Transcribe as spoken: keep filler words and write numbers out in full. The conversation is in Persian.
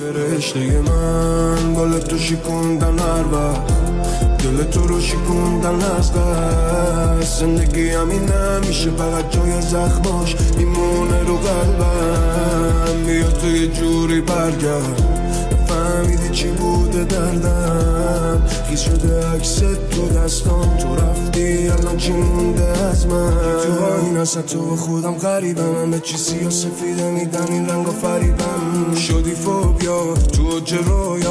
فرشته من گل تو شکوندن هر وقت دل تو رو شکوندن از قصد زندگی همینه میشه فقط جای زخماش میمونه رو قلبم بیا تو یه جوری برگرد فهمیدی چی بوده دردم خیز شده عکس تو دستام تو رفتی الان چی مونده از من تو این اصلا تو خودم غریبم همه چی سیاه سفیده میدن این رنگ و فریبم شدی فوبیا تو جرای